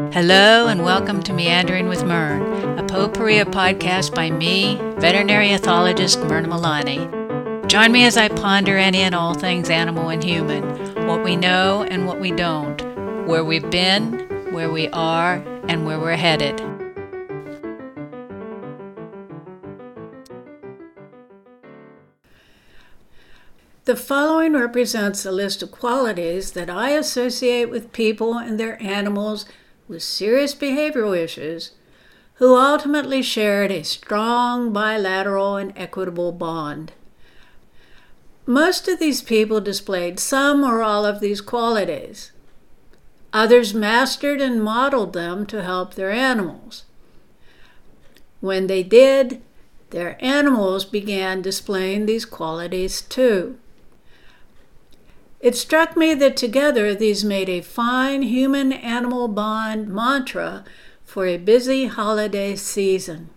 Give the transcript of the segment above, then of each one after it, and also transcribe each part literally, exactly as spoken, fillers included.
Hello and welcome to Meandering with Myrn, a potpourri podcast by me, veterinary ethologist Myrna Milani. Join me as I ponder any and all things animal and human, what we know and what we don't, where we've been, where we are, and where we're headed. The following represents a list of qualities that I associate with people and their animals with serious behavioral issues who ultimately shared a strong bilateral and equitable bond. Most of these people displayed some or all of these qualities. Others mastered and modeled them to help their animals. When they did, their animals began displaying these qualities too. It struck me that together these made a fine human-animal bond mantra for a busy holiday season.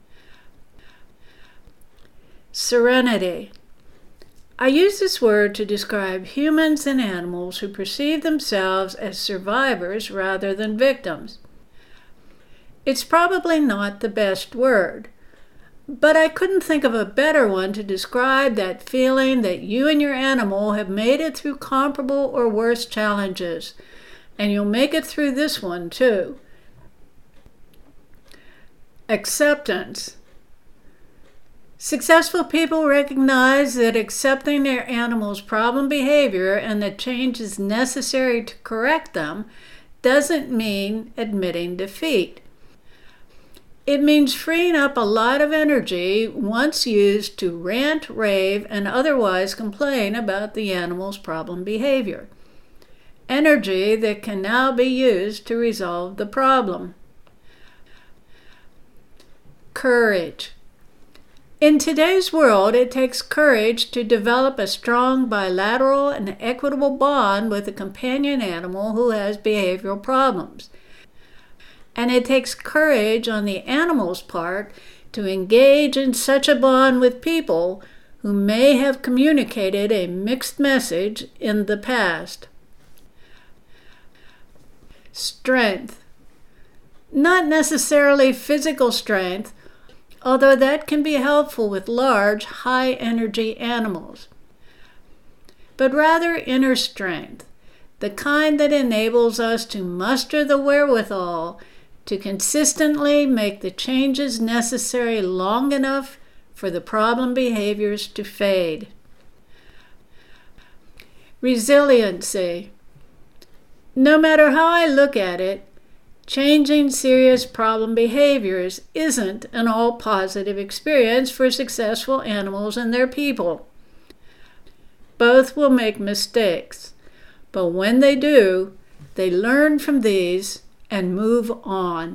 Serenity. I use this word to describe humans and animals who perceive themselves as survivors rather than victims. It's probably not the best word, but I couldn't think of a better one to describe that feeling that you and your animal have made it through comparable or worse challenges, and you'll make it through this one too. Acceptance. Successful people recognize that accepting their animal's problem behavior and the changes necessary to correct them doesn't mean admitting defeat. It means freeing up a lot of energy once used to rant, rave, and otherwise complain about the animal's problem behavior. Energy that can now be used to resolve the problem. Courage. In today's world, it takes courage to develop a strong bilateral and equitable bond with a companion animal who has behavioral problems. And it takes courage on the animal's part to engage in such a bond with people who may have communicated a mixed message in the past. Strength. Not necessarily physical strength, although that can be helpful with large, high-energy animals, but rather inner strength, the kind that enables us to muster the wherewithal to consistently make the changes necessary long enough for the problem behaviors to fade. Resiliency. No matter how I look at it, changing serious problem behaviors isn't an all-positive experience for successful animals and their people. Both will make mistakes, but when they do, they learn from these and move on.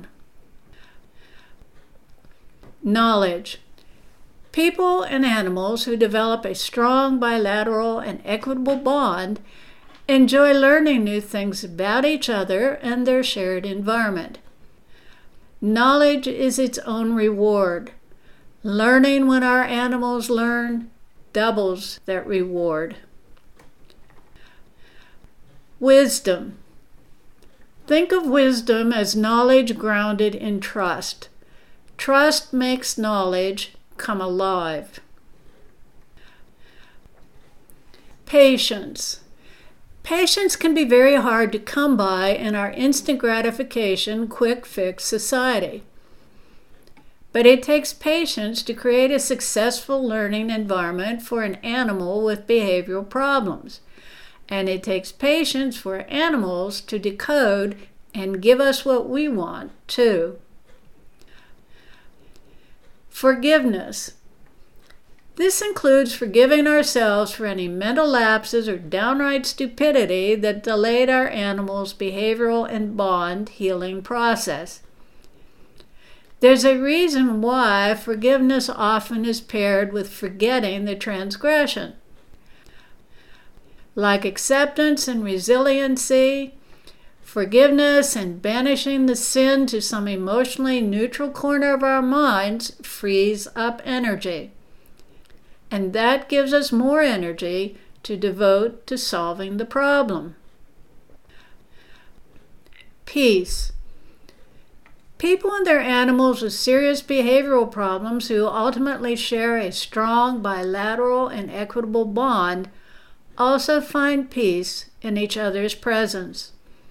Knowledge. People and animals who develop a strong bilateral and equitable bond enjoy learning new things about each other and their shared environment. Knowledge is its own reward. Learning when our animals learn doubles that reward. Wisdom. Think of wisdom as knowledge grounded in trust. Trust makes knowledge come alive. Patience. Patience can be very hard to come by in our instant gratification, quick fix society. But it takes patience to create a successful learning environment for an animal with behavioral problems. And it takes patience for animals to decode and give us what we want, too. Forgiveness. This includes forgiving ourselves for any mental lapses or downright stupidity that delayed our animal's behavioral and bond healing process. There's a reason why forgiveness often is paired with forgetting the transgression. Like acceptance and resiliency, forgiveness and banishing the sin to some emotionally neutral corner of our minds frees up energy. And that gives us more energy to devote to solving the problem. Peace. People and their animals with serious behavioral problems who ultimately share a strong bilateral and equitable bond also find peace in each other's presence.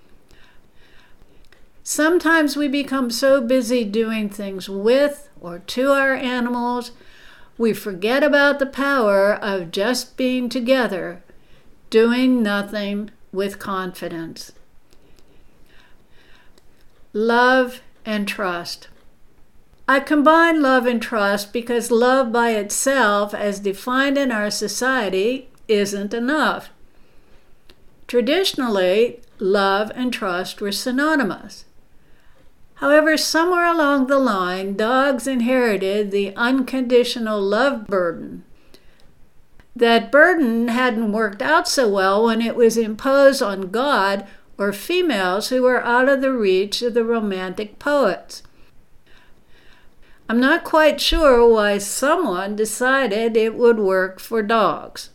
Sometimes we become so busy doing things with or to our animals, we forget about the power of just being together, doing nothing with confidence. Love and trust. I combine love and trust because love by itself, as defined in our society, isn't enough. Traditionally, love and trust were synonymous. However, somewhere along the line, dogs inherited the unconditional love burden. That burden hadn't worked out so well when it was imposed on God or females who were out of the reach of the romantic poets. I'm not quite sure why someone decided it would work for dogs.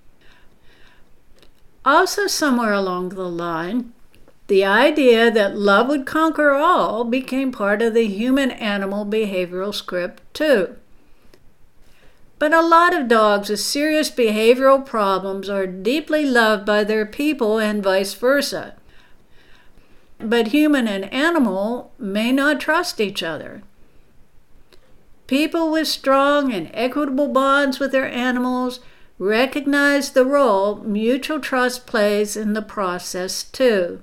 Also, somewhere along the line, the idea that love would conquer all became part of the human-animal behavioral script, too. But a lot of dogs with serious behavioral problems are deeply loved by their people and vice versa. But human and animal may not trust each other. People with strong and equitable bonds with their animals recognize the role mutual trust plays in the process, too.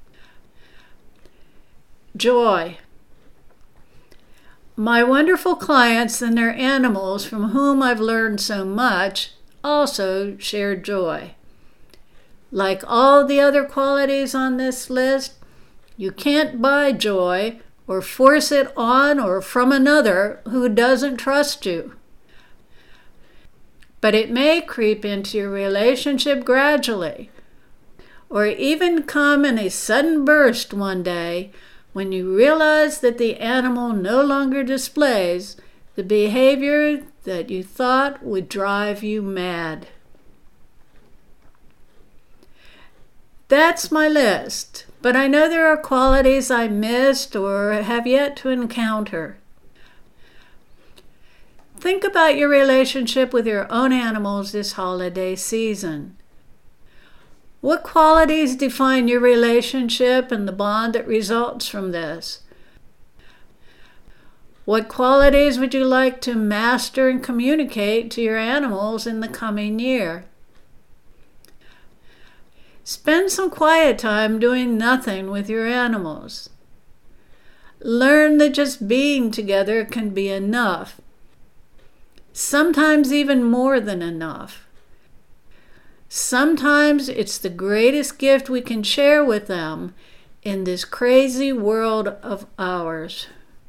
Joy. My wonderful clients and their animals, from whom I've learned so much, also share joy. Like all the other qualities on this list, you can't buy joy or force it on or from another who doesn't trust you. But it may creep into your relationship gradually, or even come in a sudden burst one day when you realize that the animal no longer displays the behavior that you thought would drive you mad. That's my list, but I know there are qualities I missed or have yet to encounter. Think about your relationship with your own animals this holiday season. What qualities define your relationship and the bond that results from this? What qualities would you like to master and communicate to your animals in the coming year? Spend some quiet time doing nothing with your animals. Learn that just being together can be enough, sometimes even more than enough. Sometimes it's the greatest gift we can share with them in this crazy world of ours.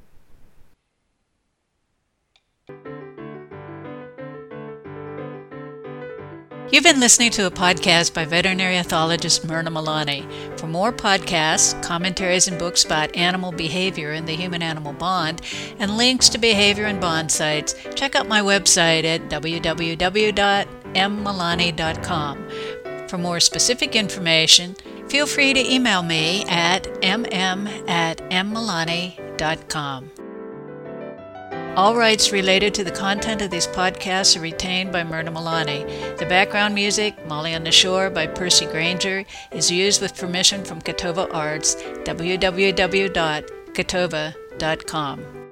You've been listening to a podcast by veterinary ethologist Myrna Milani. For more podcasts, commentaries, and books about animal behavior and the human-animal bond, and links to behavior and bond sites, check out my website at w w w dot m milani dot com. For more specific information, feel free to email me at m m at m milani dot com. All rights related to the content of these podcasts are retained by Myrna Milani. The background music, Molly on the Shore by Percy Granger, is used with permission from Catova Arts, w w w dot catova dot com.